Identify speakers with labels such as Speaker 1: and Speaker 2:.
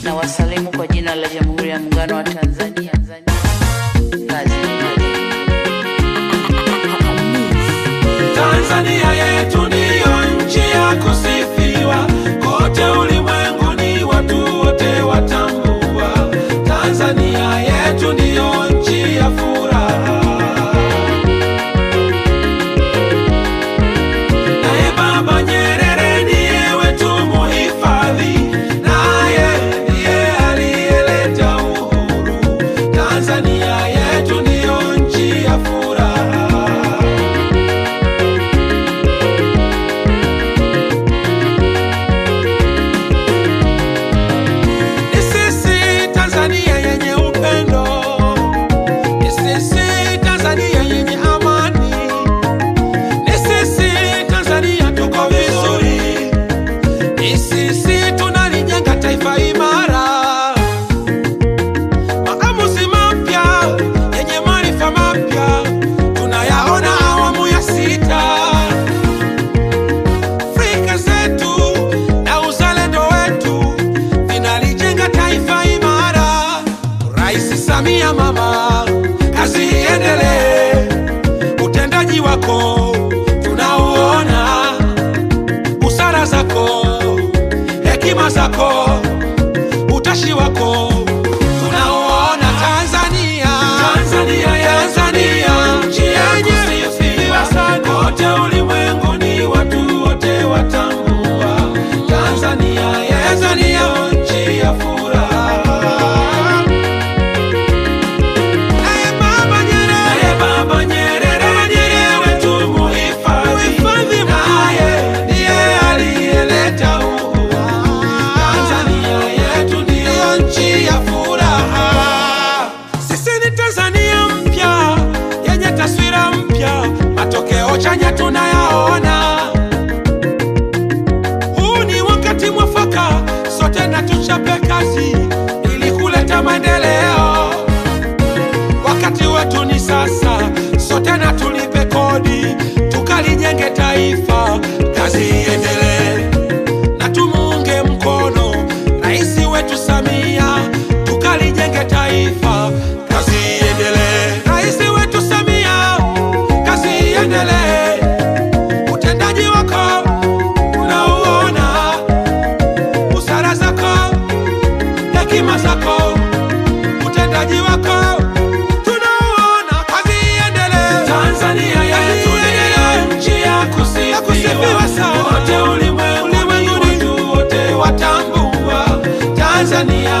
Speaker 1: na wasalimu kwa jina la Jamhuri ya Muungano wa Tanzania.
Speaker 2: Tanzania yetu ndiyo nchi ya kusifiwa, kote ulimwenguni watu wote watambua. Tanzania yetu ndiyo nchi ya furaha. Naye Baba Nyerere ndiye wetu muhifadhi, naye ndiye aliyeleta uhuru. Tanzania yetu ndiyo nchi ya furaha. Samia mama, kazi iendelee, utendaji wako tunauona, busara zako, hekima zako, utashi wako tunauona. Tanzania, nchi yenye kusifiwa sana, kote ulimwenguni watu wote watambua. Tanzania yetu ndiyo nchi ya furaha. Matokeo chanya tunayaona. Huu ni wakati mwafaka, sote na tuchape kazi ili kuleta maendeleo. Wakati wetu ni sasa, sote na tulipe kodi, tukalijenge taifa. Kazi iendelee na tumuunge mkono Rais wetu Samia, tukalijenge taifa. Kazi iendelee, Rais wetu Samia, kazi iendelee, utendaji wako unauona, busara zako, hekima zako, utendaji wako tunauona. Kazi iendelee, Tanzania yetu ndiyo nchi ya kusifiwa sana, kote ulimwenguni watu wote watambua. Tanzania